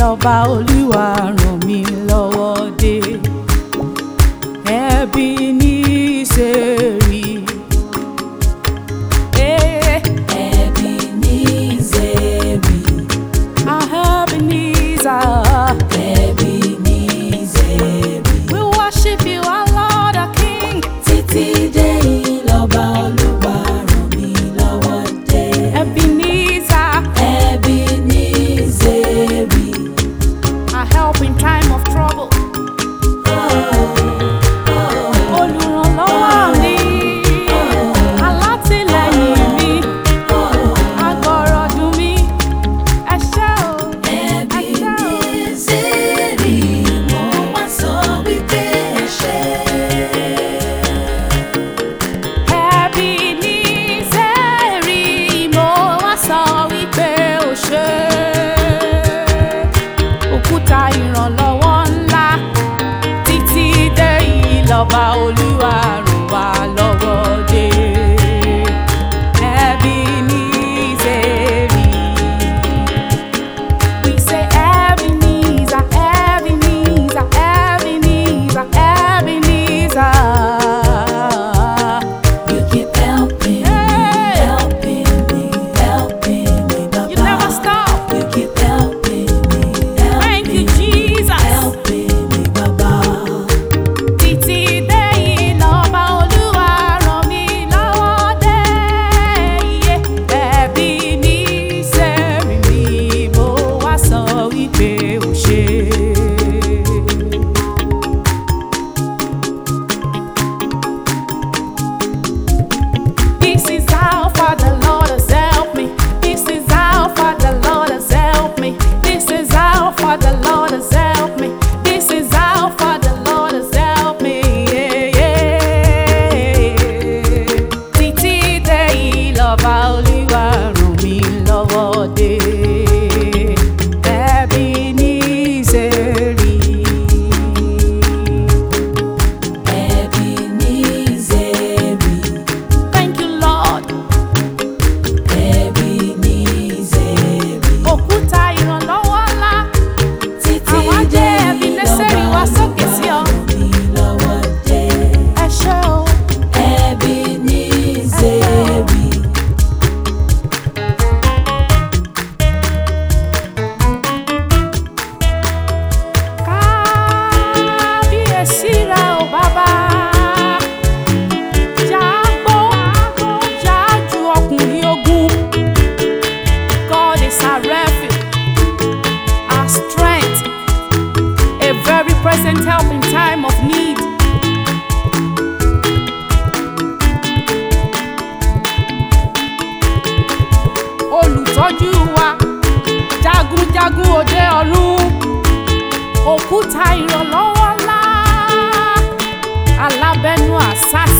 lọ́ba Olúwa ràn mí lọ́wọ́ dé. Ebeneseri. Ebeneseri. Ebenezer. Ebeneseri. We worship you, our Lord, our King. Títí dé ìlọ́ba Olúwa ràn mí lọ́wọ́ dé. Ebenezer. Ebeneseri. Our help in time of trouble. Olùrànlọ́wọ́ mi, alátìlẹ́yìn mi, agbọ̀rọ̀dùn mi, ẹ ṣé o, ẹ ṣé o. Ebeneseri, mo wá sọ wípé ẹ ṣé. Ebeneseri, mo wá sọ wípé o ṣé. Òkúta ìrànlọ́wọ́ ńlá, títí dé ìlọ́ba Olúwa ràn wá lọ́wọ́ dé. Ebeneseri. We say Ebenezer, Ebenezer, Ebenezer, Ebenezer. You keep helping me, helping me, helping me, Baba. You never stop. You keep helping me, Thank you, helping me, Jesus. helping me, Baba. Títí dé ìlọ́ba Olúwa ràn mí lọ́wọ́ dé. Ebeneseri mi, mo wá sọ wípé o ṣé. This is how far the Lord has helped me. This is how far the Lord has helped me. This is how far the Lord has helped me. This is how far the Lord has helped me. Títí dé ìlọ́ba Olúwa ràn mí lọ́wọ́ dé. Ebeneseri. Ebeneseri, Thank you, Lord. Ebeneseri. Òkúta ìrànlọ́wọ́ ńlá. Títí Àwa dé jẹ́ Ebeneseri wá sókè sí ọ. Olúwa ràn mí lọ́wọ́ dé. Ẹ ṣé o. Ebeneseri. Kábíyèsí rẹ o bàbá. Jágbó, jájú ọkùnrin ogun. God is our refuge, our strength, a very present help in time of need. Olùtọ́jú wa, jagunjagun òde ọ̀run, òkúta ìrànlọ́wọ́ ńlá, alábẹ́nu àsásí.